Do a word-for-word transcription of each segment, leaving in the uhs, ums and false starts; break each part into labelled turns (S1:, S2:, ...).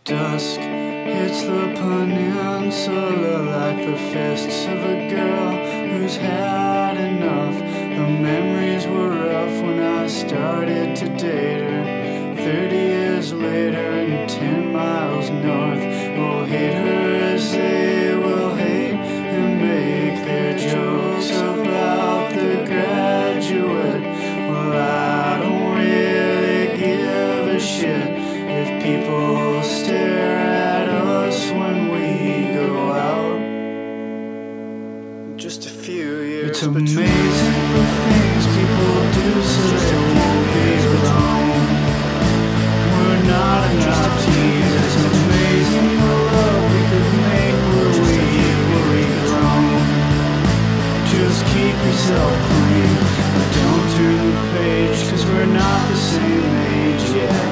S1: Dusk hits the peninsula like the fists of a girl who's had enough. The memories were rough when I started to date her. Thirty years later and ten miles north, we'll hate her as they will hate and make their jokes about the graduate. Well, I don't really give a shit if people stare at us when we go out. Just a few years. It's amazing the things people do so they won't be alone. We're not enough teens. It's amazing the love we could make were we equally grown. Just keep yourself clean, but don't turn the page, 'cause we're not the same age yet.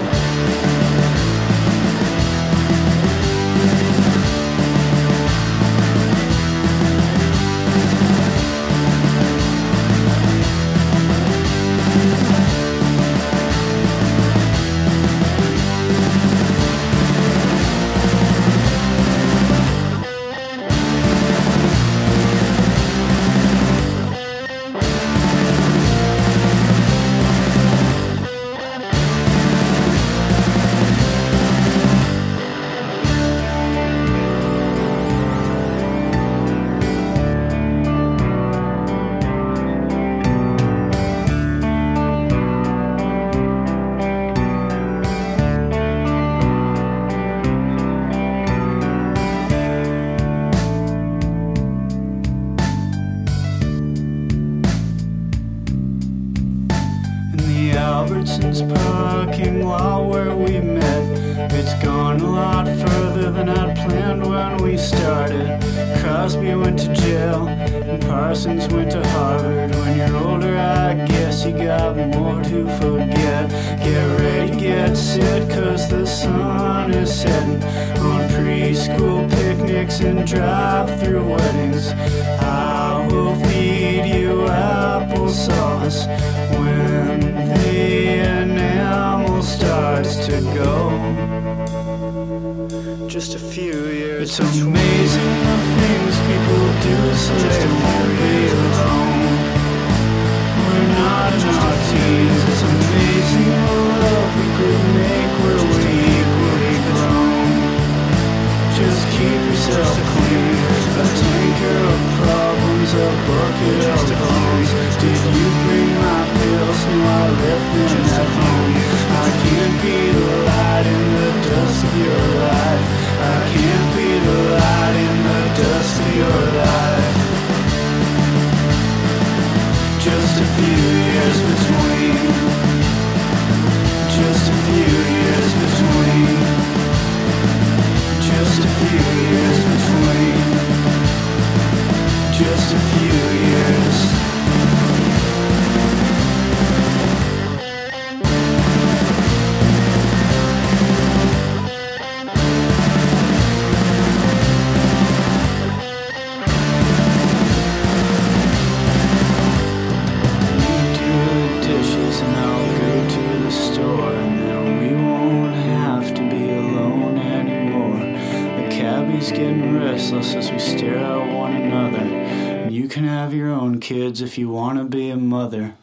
S1: Albertson's parking lot where we met, it's gone a lot further than I'd planned when we started. Crosby went to jail and Parsons went to Harvard. When you're older, I guess you got more to forget. Get ready, get set, 'cause the sun is setting on preschool picnics and drive-through weddings. I will feed you applesauce when the enamel starts to go. Just a few years. It's amazing the things people do so they won't be alone. We're not in our teens. It's amazing the love we could make were we equally grown. Just keep yourself clean, a tanker of problems, a bucket of bones. Did you bring my pills? No, I left them at home. I can't be the light in the dust of your life. I can't be the light in the dust of your life. Just a few years between. Just a few years between. Just a few years between. Just a few years. Getting restless as we stare at one another. And you can have your own kids if you want to be a mother.